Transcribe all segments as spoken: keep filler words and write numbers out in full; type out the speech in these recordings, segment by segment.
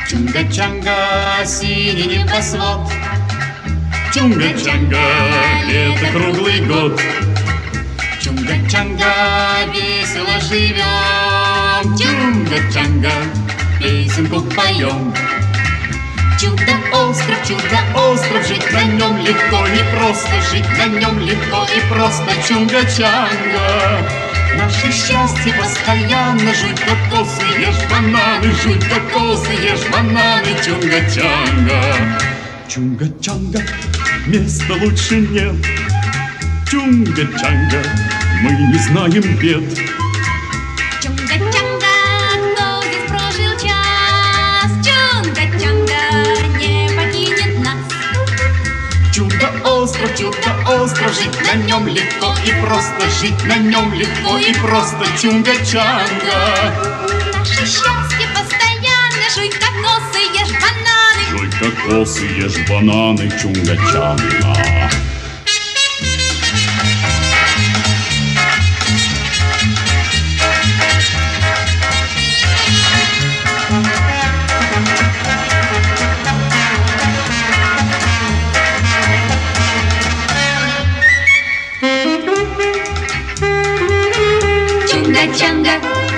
Чунга-чанга, синий небосвод, Чунга-чанга, лето круглый год. Чунга-чанга, весело живем, Чунга-чанга, песенку поем. Чудо-остров, чудо-остров, жить на нем легко и просто, жить на нем легко и просто, Чунга-чанга. Наше счастье постоянно, жуй кокосы, ешь бананы, жуй кокосы, ешь бананы, Чунга-чанга. Чунга-чанга, места лучше нет, Чунга-чанга, мы не знаем бед. Чунга-чанга, кто здесь прожил час, Чунга-чанга не покинет нас. Чудо-остров, чудо-остров, жить на нем легко и просто, жить на нем легко и просто, Чунга-чанга. Наше счастье постоянно, жуй кокосы, ешь бананы, жуй кокосы, ешь бананы, Чунга-чанга. Чунга-чанга,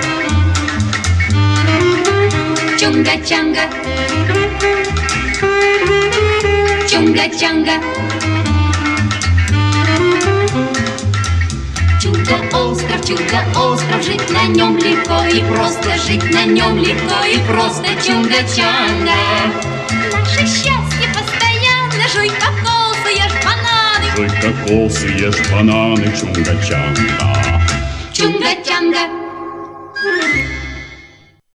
Чунга-чанга, Чунга-чанга. Чудо-остров, чудо-остров, жить на нем легко и просто, жить на нем легко и просто, Чунга-чанга. Наше счастье постоянно, жуй кокосы, ешь бананы, жуй кокосы, ешь бананы, Чунга-чанга.